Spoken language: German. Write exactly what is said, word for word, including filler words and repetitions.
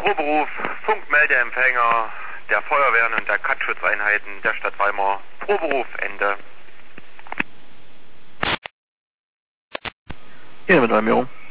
Proberuf, Funkmeldeempfänger der Feuerwehren und der Katzschutzeinheiten der Stadt Weimar. Proberuf, Ende. Hier mit Weimar.